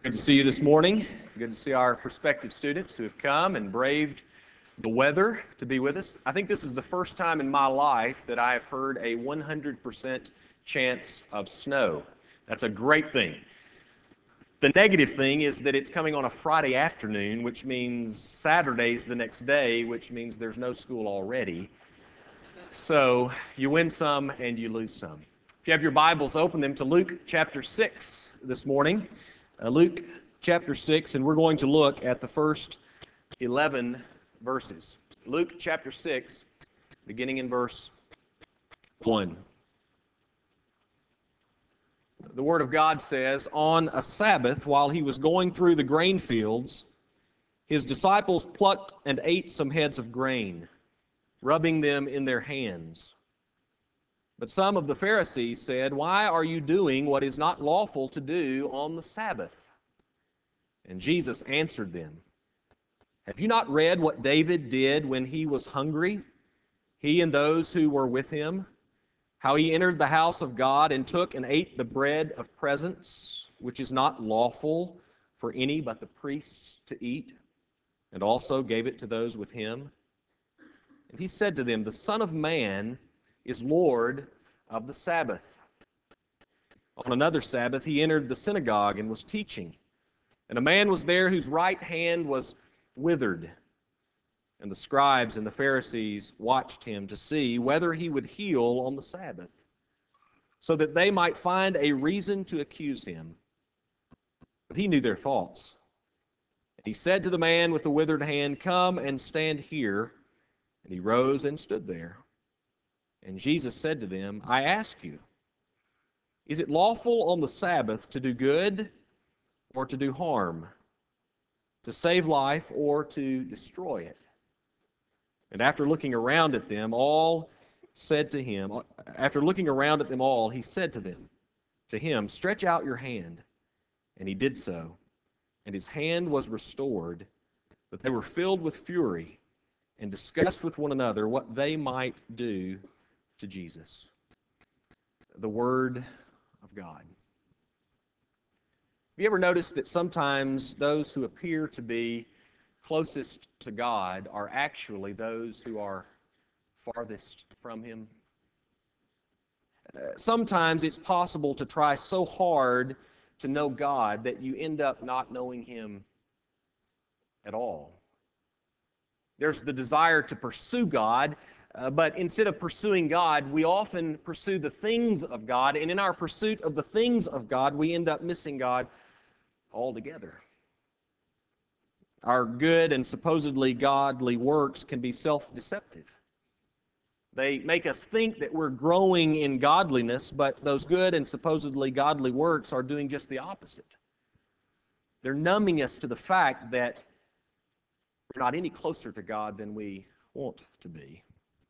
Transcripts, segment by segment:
Good to see you this morning. Good to see our prospective students who have come and braved the weather to be with us. I think this is the first time in my life that I have heard a 100% chance of snow. That's a great thing. The negative thing is that it's coming on a Friday afternoon, which means Saturday's the next day, which means there's no school already. So you win some and you lose some. If you have your Bibles, open them to Luke chapter 6 this morning. Luke chapter 6, and we're going to look at the first 11 verses. Luke chapter 6, beginning in verse 1. The Word of God says, "On a Sabbath, while he was going through the grain fields, his disciples plucked and ate some heads of grain, rubbing them in their hands. But some of the Pharisees said, 'Why are you doing what is not lawful to do on the Sabbath?' And Jesus answered them, 'Have you not read what David did when he was hungry, he and those who were with him? How he entered the house of God and took and ate the bread of presence, which is not lawful for any but the priests to eat, and also gave it to those with him? And he said to them, The Son of Man is Lord of the Sabbath.' On another Sabbath he entered the synagogue and was teaching. And a man was there whose right hand was withered. And the scribes and the Pharisees watched him to see whether he would heal on the Sabbath, so that they might find a reason to accuse him. But he knew their thoughts. And he said to the man with the withered hand, 'Come and stand here.' And he rose and stood there. And Jesus said to them, 'I ask you, is it lawful on the Sabbath to do good or to do harm, to save life or to destroy it?' And after looking around at them all, he said to him, 'Stretch out your hand.' And he did so. And his hand was restored, but they were filled with fury and discussed with one another what they might do to Jesus." The Word of God. Have you ever noticed that sometimes those who appear to be closest to God are actually those who are farthest from Him? Sometimes it's possible to try so hard to know God that you end up not knowing Him at all. There's the desire to pursue God, but instead of pursuing God, we often pursue the things of God, and in our pursuit of the things of God, we end up missing God altogether. Our good and supposedly godly works can be self-deceptive. They make us think that we're growing in godliness, but those good and supposedly godly works are doing just the opposite. They're numbing us to the fact that we're not any closer to God than we want to be.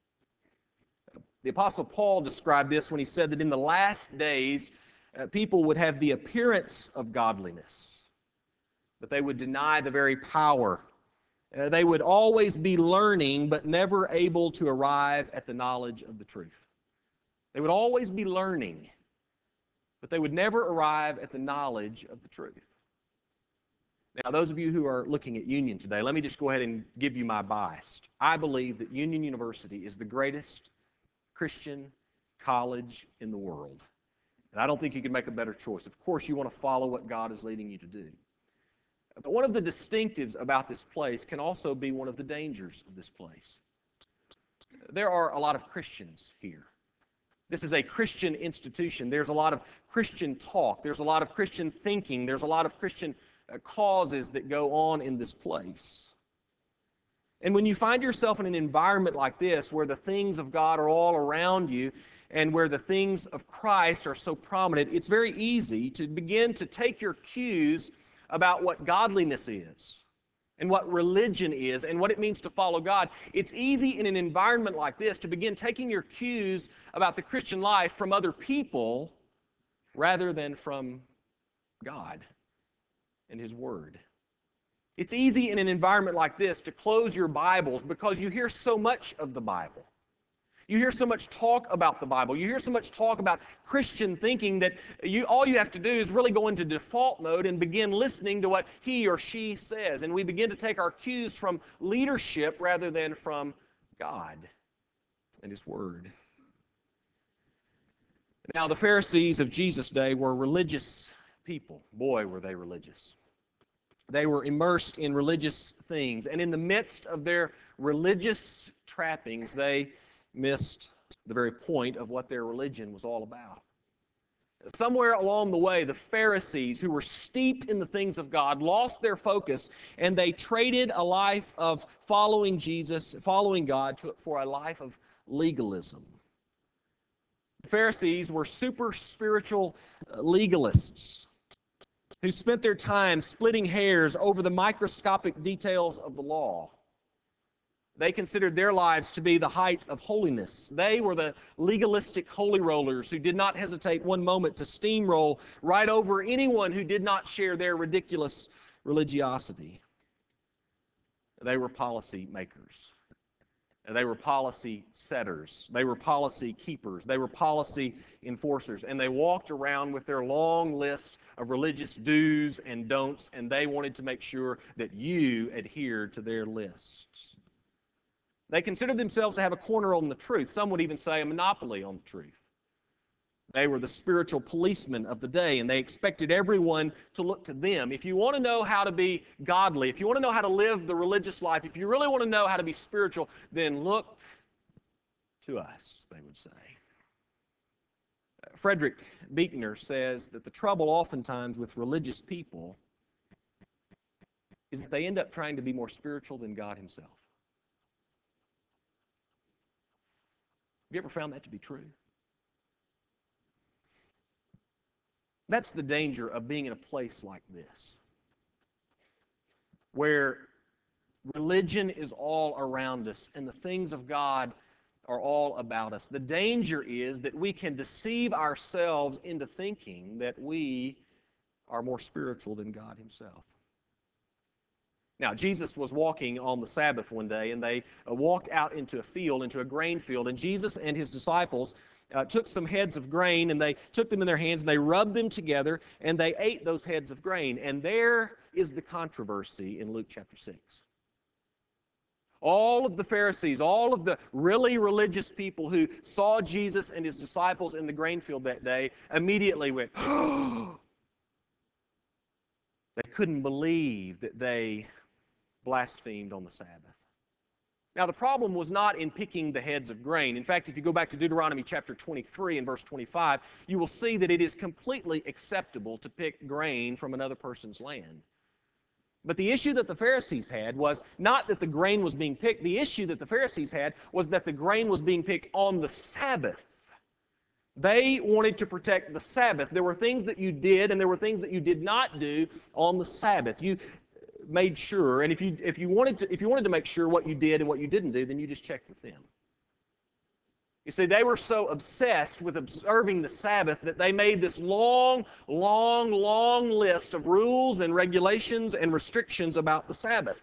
The Apostle Paul described this when he said that in the last days, people would have the appearance of godliness, but they would deny the very power. They would always be learning, but never able to arrive at the knowledge of the truth. They would always be learning, but they would never arrive at the knowledge of the truth. Now, those of you who are looking at Union today, let me just go ahead and give you my bias. I believe that Union University is the greatest Christian college in the world. And I don't think you can make a better choice. Of course, you want to follow what God is leading you to do. But one of the distinctives about this place can also be one of the dangers of this place. There are a lot of Christians here. This is a Christian institution. There's a lot of Christian talk. There's a lot of Christian thinking. There's a lot of Christian causes that go on in this place. And when you find yourself in an environment like this, where the things of God are all around you, and where the things of Christ are so prominent, it's very easy to begin to take your cues about what godliness is, and what religion is, and what it means to follow God. It's easy in an environment like this to begin taking your cues about the Christian life from other people rather than from God and His Word. It's easy in an environment like this to close your Bibles because you hear so much of the Bible. You hear so much talk about the Bible. You hear so much talk about Christian thinking that all you have to do is really go into default mode and begin listening to what he or she says. And we begin to take our cues from leadership rather than from God and His Word. Now, the Pharisees of Jesus' day were religious people. Boy, were they religious. They were immersed in religious things. And in the midst of their religious trappings, they missed the very point of what their religion was all about. Somewhere along the way, the Pharisees, who were steeped in the things of God, lost their focus, and they traded a life of following Jesus, following God, for a life of legalism. The Pharisees were super spiritual legalists who spent their time splitting hairs over the microscopic details of the law. They considered their lives to be the height of holiness. They were the legalistic holy rollers who did not hesitate one moment to steamroll right over anyone who did not share their ridiculous religiosity. They were policy makers. They were policy setters. They were policy keepers. They were policy enforcers. And they walked around with their long list of religious do's and don'ts, and they wanted to make sure that you adhered to their lists. They considered themselves to have a corner on the truth. Some would even say a monopoly on the truth. They were the spiritual policemen of the day, and they expected everyone to look to them. If you want to know how to be godly, if you want to know how to live the religious life, if you really want to know how to be spiritual, then look to us, they would say. Frederick Buechner says that the trouble oftentimes with religious people is that they end up trying to be more spiritual than God Himself. Have you ever found that to be true? That's the danger of being in a place like this, where religion is all around us and the things of God are all about us. The danger is that we can deceive ourselves into thinking that we are more spiritual than God Himself. Now, Jesus was walking on the Sabbath one day, and they walked out into a field, into a grain field, and Jesus and His disciples took some heads of grain, and they took them in their hands, and they rubbed them together, and they ate those heads of grain. And there is the controversy in Luke chapter 6. All of the Pharisees, all of the really religious people who saw Jesus and His disciples in the grain field that day immediately went, oh! They couldn't believe that they blasphemed on the Sabbath. Now, the problem was not in picking the heads of grain. In fact, if you go back to Deuteronomy chapter 23 and verse 25, you will see that it is completely acceptable to pick grain from another person's land. But the issue that the Pharisees had was not that the grain was being picked. The issue that the Pharisees had was that the grain was being picked on the Sabbath. They wanted to protect the Sabbath. There were things that you did and there were things that you did not do on the Sabbath. You made sure, and if you wanted to make sure what you did and what you didn't do, then you just checked with them. You see, they were so obsessed with observing the Sabbath that they made this long list of rules and regulations and restrictions about the Sabbath.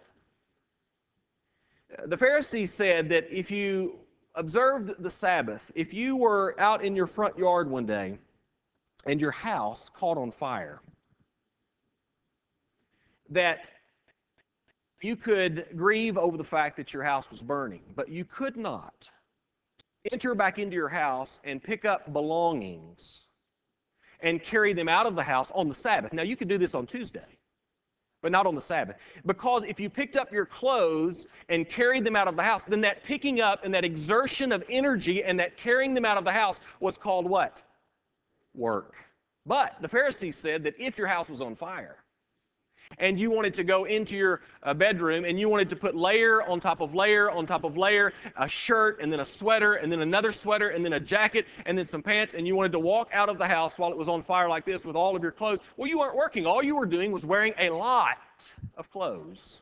The Pharisees said that if you observed the Sabbath, if you were out in your front yard one day and your house caught on fire, that you could grieve over the fact that your house was burning, but you could not enter back into your house and pick up belongings and carry them out of the house on the Sabbath. Now, you could do this on Tuesday, but not on the Sabbath. Because if you picked up your clothes and carried them out of the house, then that picking up and that exertion of energy and that carrying them out of the house was called what? Work. But the Pharisees said that if your house was on fire, and you wanted to go into your bedroom and you wanted to put layer on top of layer on top of layer, a shirt and then a sweater and then another sweater and then a jacket and then some pants, and you wanted to walk out of the house while it was on fire like this with all of your clothes, well, you weren't working. All you were doing was wearing a lot of clothes.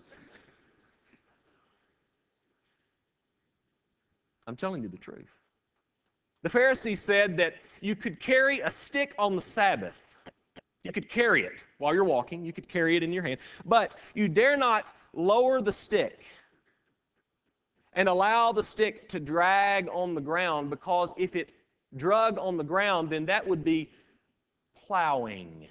I'm telling you the truth. The Pharisees said that you could carry a stick on the Sabbath. You could carry it while you're walking. You could carry it in your hand. But you dare not lower the stick and allow the stick to drag on the ground, because if it drug on the ground, then that would be plowing.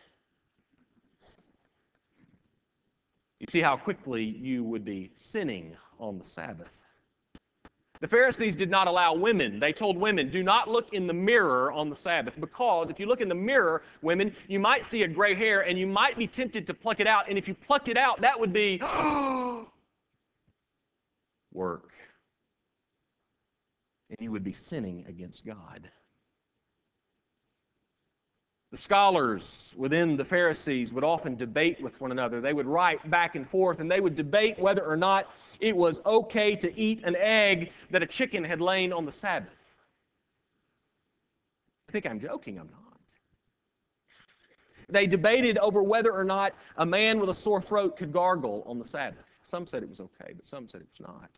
You see how quickly you would be sinning on the Sabbath. The Pharisees did not allow women. They told women, do not look in the mirror on the Sabbath, because if you look in the mirror, women, you might see a gray hair and you might be tempted to pluck it out. And if you plucked it out, that would be work. And you would be sinning against God. The scholars within the Pharisees would often debate with one another. They would write back and forth, and they would debate whether or not it was okay to eat an egg that a chicken had laid on the Sabbath. I think I'm joking, I'm not. They debated over whether or not a man with a sore throat could gargle on the Sabbath. Some said it was okay, but some said it was not.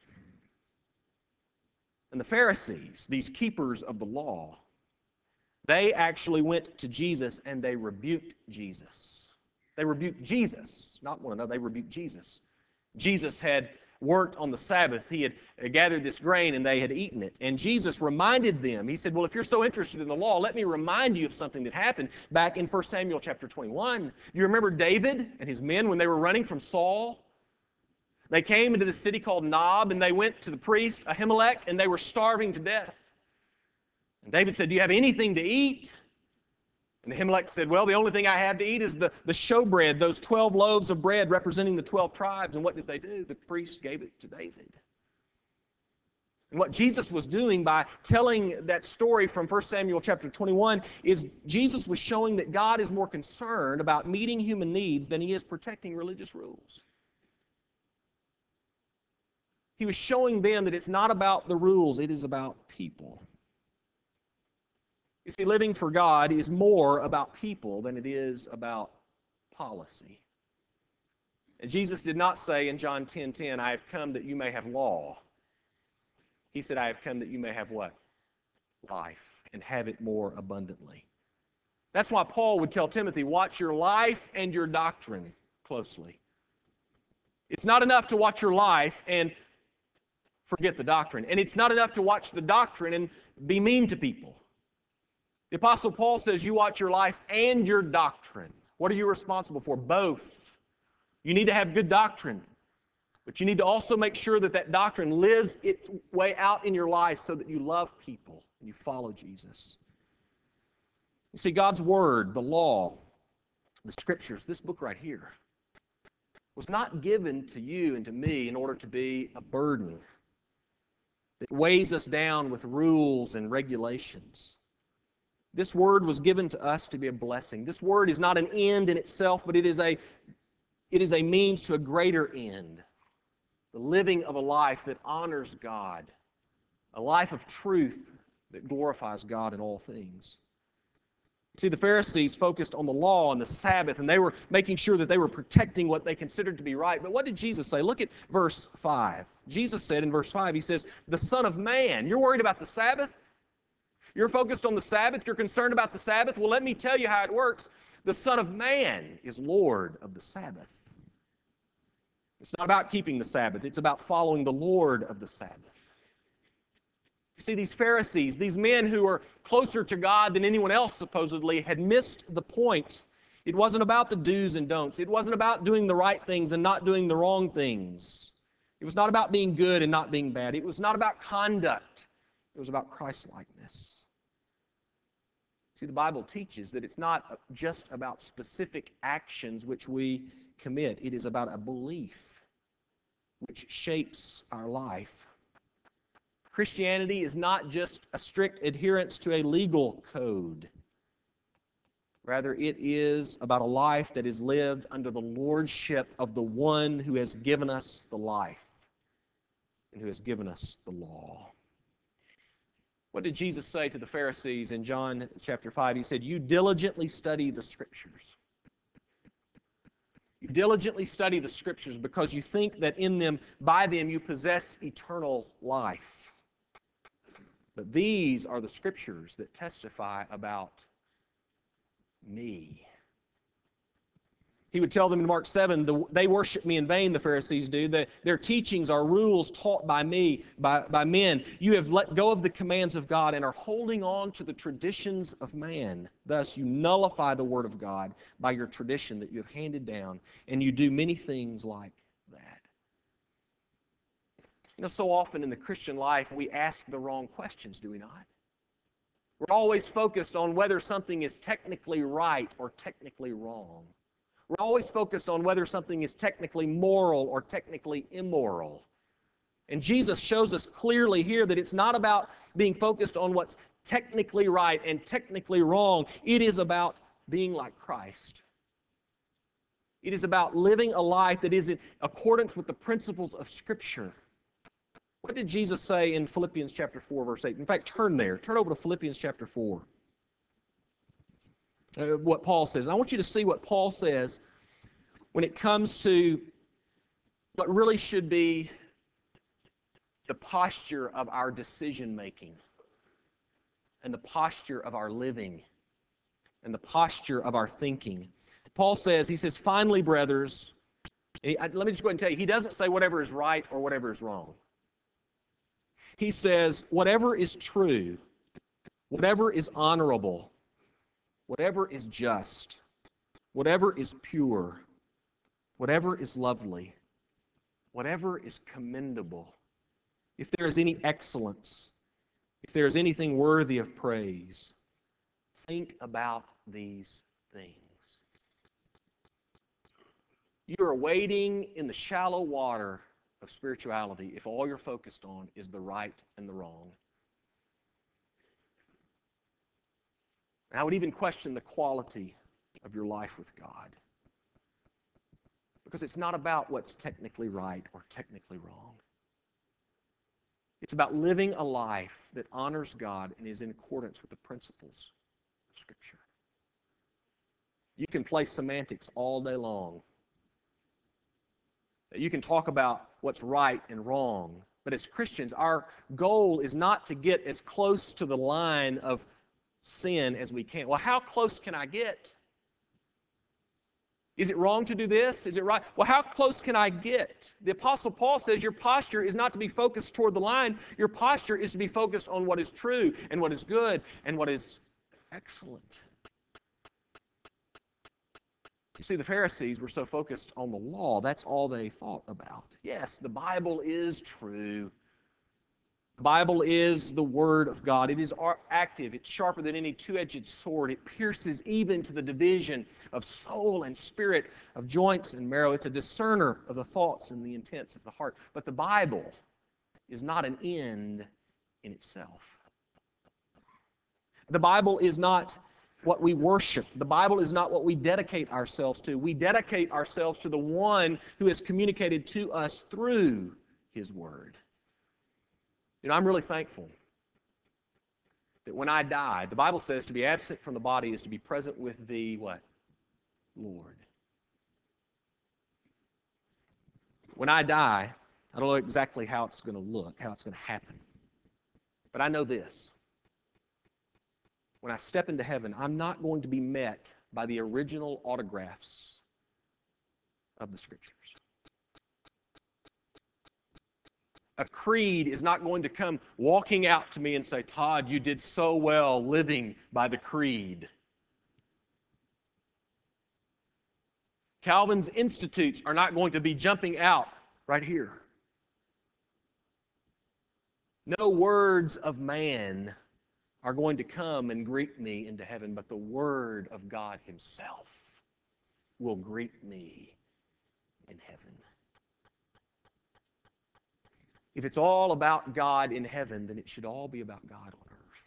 And the Pharisees, these keepers of the law, they actually went to Jesus and they rebuked Jesus. They rebuked Jesus, not one another. They rebuked Jesus. Jesus had worked on the Sabbath. He had gathered this grain and they had eaten it. And Jesus reminded them. He said, well, if you're so interested in the law, let me remind you of something that happened back in 1 Samuel chapter 21. Do you remember David and his men when they were running from Saul? They came into the city called Nob and they went to the priest Ahimelech and they were starving to death. And David said, do you have anything to eat? And Ahimelech said, well, the only thing I have to eat is the showbread, those 12 loaves of bread representing the 12 tribes. And what did they do? The priest gave it to David. And what Jesus was doing by telling that story from 1 Samuel chapter 21 is Jesus was showing that God is more concerned about meeting human needs than He is protecting religious rules. He was showing them that it's not about the rules, it is about people. You see, living for God is more about people than it is about policy. And Jesus did not say in John 10:10, I have come that you may have law. He said, I have come that you may have what? Life, and have it more abundantly. That's why Paul would tell Timothy, watch your life and your doctrine closely. It's not enough to watch your life and forget the doctrine. And it's not enough to watch the doctrine and be mean to people. The Apostle Paul says you watch your life and your doctrine. What are you responsible for? Both. You need to have good doctrine, but you need to also make sure that that doctrine lives its way out in your life so that you love people and you follow Jesus. You see, God's Word, the law, the Scriptures, this book right here, was not given to you and to me in order to be a burden that weighs us down with rules and regulations. This Word was given to us to be a blessing. This Word is not an end in itself, but it is a means to a greater end. The living of a life that honors God. A life of truth that glorifies God in all things. See, the Pharisees focused on the law and the Sabbath, and they were making sure that they were protecting what they considered to be right. But what did Jesus say? Look at verse 5. Jesus said in verse 5, He says, the Son of Man. You're worried about the Sabbath? You're focused on the Sabbath? You're concerned about the Sabbath? Well, let me tell you how it works. The Son of Man is Lord of the Sabbath. It's not about keeping the Sabbath. It's about following the Lord of the Sabbath. You see, these Pharisees, these men who are closer to God than anyone else supposedly, had missed the point. It wasn't about the do's and don'ts. It wasn't about doing the right things and not doing the wrong things. It was not about being good and not being bad. It was not about conduct. It was about Christ-likeness. See, the Bible teaches that it's not just about specific actions which we commit. It is about a belief which shapes our life. Christianity is not just a strict adherence to a legal code. Rather, it is about a life that is lived under the lordship of the one who has given us the life and who has given us the law. What did Jesus say to the Pharisees in John chapter 5? He said, you diligently study the Scriptures. You diligently study the Scriptures because you think that in them, by them, you possess eternal life. But these are the Scriptures that testify about me. He would tell them in Mark 7, they worship me in vain, the Pharisees do. Their teachings are rules taught by me, by men. You have let go of the commands of God and are holding on to the traditions of man. Thus, you nullify the word of God by your tradition that you have handed down, and you do many things like that. You know, so often in the Christian life, we ask the wrong questions, do we not? We're always focused on whether something is technically right or technically wrong. We're always focused on whether something is technically moral or technically immoral. And Jesus shows us clearly here that it's not about being focused on what's technically right and technically wrong. It is about being like Christ. It is about living a life that is in accordance with the principles of Scripture. What did Jesus say in Philippians chapter 4, verse 8? In fact, turn there. Turn over to Philippians chapter 4. What Paul says. I want you to see what Paul says when it comes to what really should be the posture of our decision-making and the posture of our living and the posture of our thinking. Paul says, he says, finally, brothers, let me just go ahead and tell you, he doesn't say whatever is right or whatever is wrong. He says, whatever is true, whatever is honorable, whatever is just, whatever is pure, whatever is lovely, whatever is commendable, if there is any excellence, if there is anything worthy of praise, think about these things. You are wading in the shallow water of spirituality if all you're focused on is the right and the wrong. And I would even question the quality of your life with God. Because it's not about what's technically right or technically wrong. It's about living a life that honors God and is in accordance with the principles of Scripture. You can play semantics all day long. You can talk about what's right and wrong. But as Christians, our goal is not to get as close to the line of sin as we can. Well, how close can I get? Is it wrong to do this? Is it right? Well, how close can I get? The Apostle Paul says your posture is not to be focused toward the line. Your posture is to be focused on what is true and what is good and what is excellent. You see, the Pharisees were so focused on the law, that's all they thought about. Yes, the Bible is true. The Bible is the Word of God. It is active. It's sharper than any two-edged sword. It pierces even to the division of soul and spirit, of joints and marrow. It's a discerner of the thoughts and the intents of the heart. But the Bible is not an end in itself. The Bible is not what we worship. The Bible is not what we dedicate ourselves to. We dedicate ourselves to the one who has communicated to us through His Word. You know, I'm really thankful that when I die, the Bible says to be absent from the body is to be present with the what? Lord. When I die, I don't know exactly how it's going to look, how it's going to happen. But I know this. When I step into heaven, I'm not going to be met by the original autographs of the Scriptures. A creed is not going to come walking out to me and say, Todd, you did so well living by the creed. Calvin's Institutes are not going to be jumping out right here. No words of man are going to come and greet me into heaven, but the Word of God Himself will greet me in heaven. If it's all about God in heaven, then it should all be about God on earth.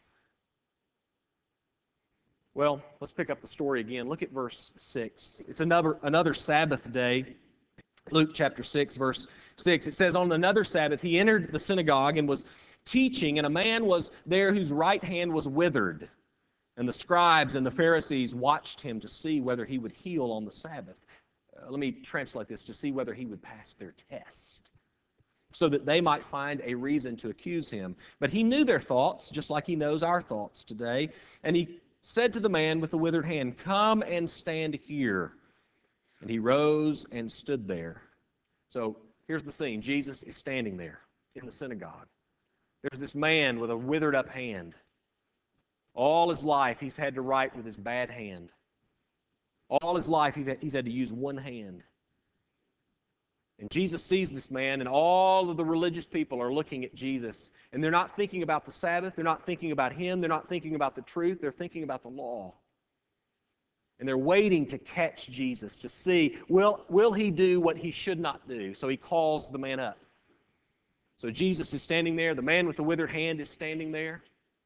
Well, let's pick up the story again. Look at verse 6. It's another Sabbath day. Luke chapter 6, verse 6. It says, on another Sabbath, he entered the synagogue and was teaching, and a man was there whose right hand was withered. And the scribes and the Pharisees watched him to see whether he would heal on the Sabbath. Let me translate this, to see whether he would pass their test, so that they might find a reason to accuse him. But he knew their thoughts, just like he knows our thoughts today. And he said to the man with the withered hand, come and stand here. And he rose and stood there. So here's the scene. Jesus is standing there in the synagogue. There's this man with a withered up hand. All his life he's had to write with his bad hand. All his life he's had to use one hand. And Jesus sees this man, and all of the religious people are looking at Jesus, and they're not thinking about the Sabbath, they're not thinking about him, they're not thinking about the truth, they're thinking about the law. And they're waiting to catch Jesus, to see, will he do what he should not do? So he calls the man up. So Jesus is standing there, the man with the withered hand is standing there.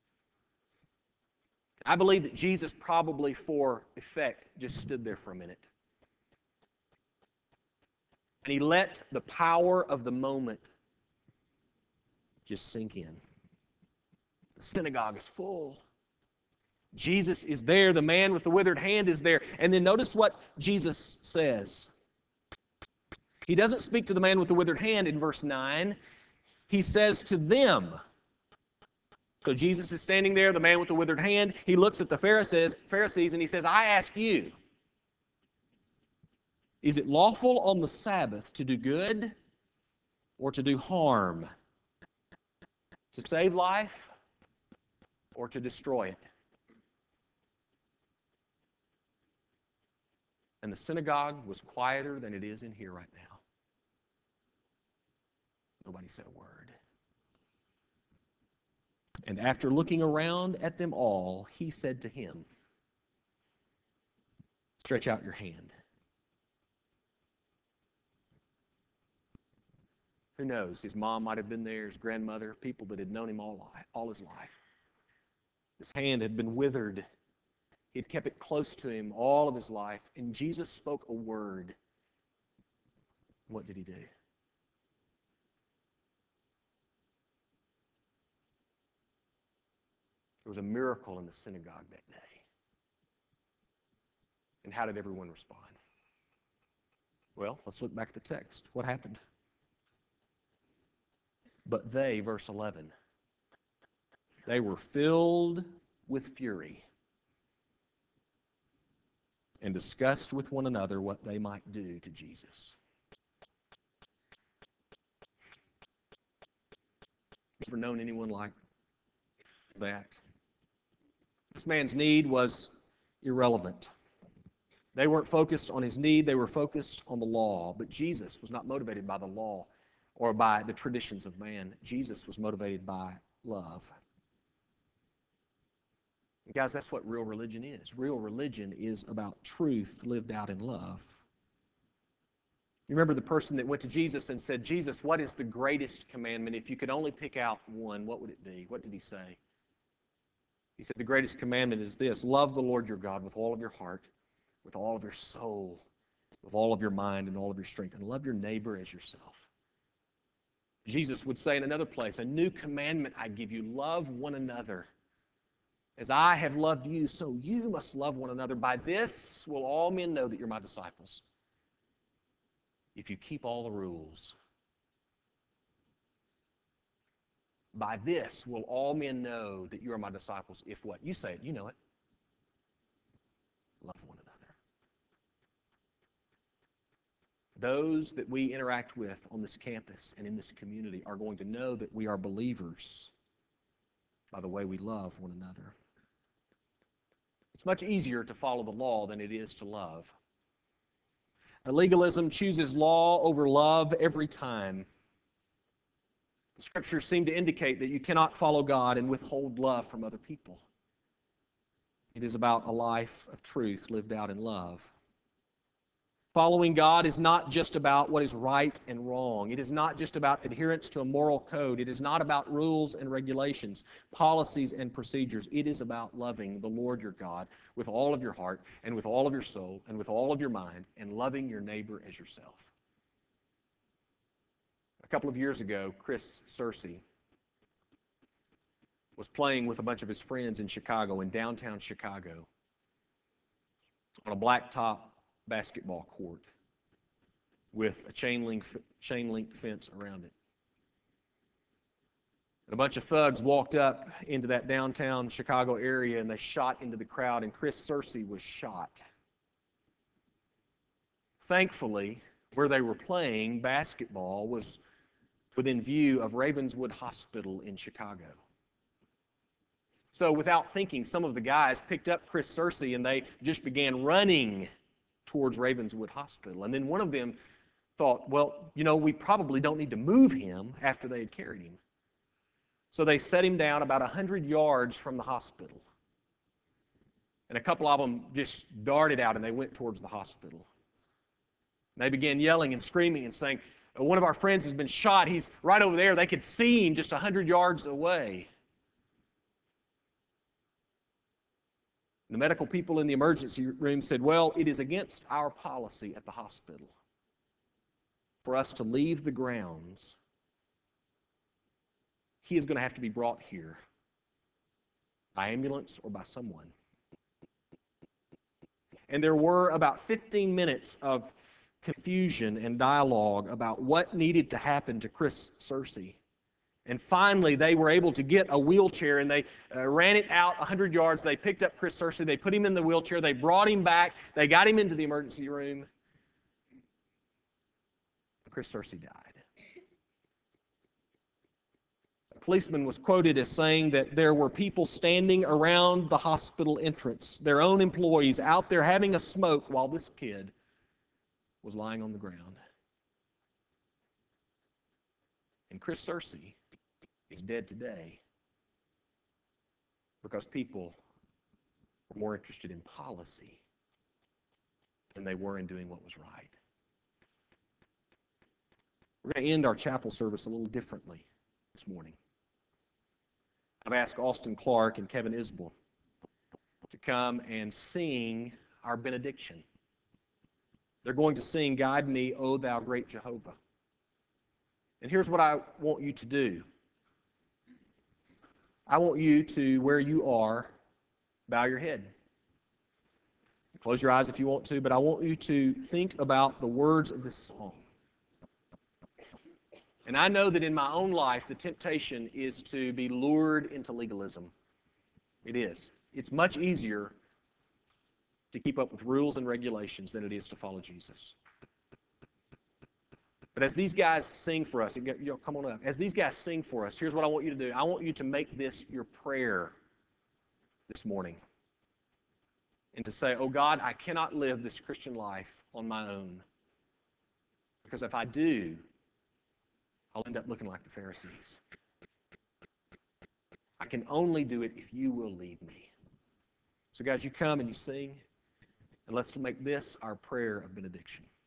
I believe that Jesus probably, for effect, just stood there for a minute. And he let the power of the moment just sink in. The synagogue is full. Jesus is there. The man with the withered hand is there. And then notice what Jesus says. He doesn't speak to the man with the withered hand in verse 9. He says to them. So Jesus is standing there, the man with the withered hand. He looks at the Pharisees and he says, I ask you, is it lawful on the Sabbath to do good or to do harm? To save life or to destroy it? And the synagogue was quieter than it is in here right now. Nobody said a word. And after looking around at them all, he said to him, stretch out your hand. Who knows? His mom might have been there, his grandmother, people that had known him all his life. His hand had been withered. He had kept it close to him all of his life. And Jesus spoke a word. What did he do? There was a miracle in the synagogue that day. And how did everyone respond? Well, let's look back at the text. What happened? But they, verse 11, they were filled with fury and discussed with one another what they might do to Jesus. Ever known anyone like that? This man's need was irrelevant. They weren't focused on his need, they were focused on the law. But Jesus was not motivated by the law or by the traditions of man. Jesus was motivated by love. And guys, that's what real religion is. Real religion is about truth lived out in love. You remember the person that went to Jesus and said, Jesus, what is the greatest commandment? If you could only pick out one, what would it be? What did he say? He said, the greatest commandment is this: love the Lord your God with all of your heart, with all of your soul, with all of your mind, and all of your strength, and love your neighbor as yourself. Jesus would say in another place, a new commandment I give you, love one another. As I have loved you, so you must love one another. By this will all men know that you're my disciples, if you keep all the rules. By this will all men know that you are my disciples, if what? You say it, you know it. Love one another. Those that we interact with on this campus and in this community are going to know that we are believers by the way we love one another. It's much easier to follow the law than it is to love. Legalism chooses law over love every time. The Scriptures seem to indicate that you cannot follow God and withhold love from other people. It is about a life of truth lived out in love. Following God is not just about what is right and wrong. It is not just about adherence to a moral code. It is not about rules and regulations, policies and procedures. It is about loving the Lord your God with all of your heart and with all of your soul and with all of your mind, and loving your neighbor as yourself. A couple of years ago, Chris Searcy was playing with a bunch of his friends in Chicago, in downtown Chicago, on a blacktop basketball court with a chain link fence around it. And a bunch of thugs walked up into that downtown Chicago area, and they shot into the crowd, and Chris Searcy was shot Thankfully, where they were playing basketball was within view of Ravenswood Hospital in Chicago. So without thinking, some of the guys picked up Chris Searcy and they just began running towards Ravenswood Hospital. And then one of them thought, well, we probably don't need to move him after they had carried him. So they set him down about 100 yards from the hospital. And a couple of them just darted out and they went towards the hospital. And they began yelling and screaming and saying, one of our friends has been shot. He's right over there. They could see him just 100 yards away. The medical people in the emergency room said, well, it is against our policy at the hospital for us to leave the grounds. He is going to have to be brought here by ambulance or by someone. And there were about 15 minutes of confusion and dialogue about what needed to happen to Chris Searcy. And finally, they were able to get a wheelchair, and they ran it out 100 yards. They picked up Chris Searcy. They put him in the wheelchair. They brought him back. They got him into the emergency room. Chris Searcy died. A policeman was quoted as saying that there were people standing around the hospital entrance, their own employees, out there having a smoke while this kid was lying on the ground. And Chris Searcy is dead today because people were more interested in policy than they were in doing what was right. We're going to end our chapel service a little differently this morning. I've asked Austin Clark and Kevin Isbell to come and sing our benediction. They're going to sing, "Guide Me, O Thou Great Jehovah." And here's what I want you to do. I want you to, where you are, bow your head. Close your eyes if you want to, but I want you to think about the words of this song. And I know that in my own life, the temptation is to be lured into legalism. It is. It's much easier to keep up with rules and regulations than it is to follow Jesus. But as these guys sing for us, come on up. As these guys sing for us, here's what I want you to do. I want you to make this your prayer this morning. And to say, oh God, I cannot live this Christian life on my own. Because if I do, I'll end up looking like the Pharisees. I can only do it if you will lead me. So guys, you come and you sing, and let's make this our prayer of benediction.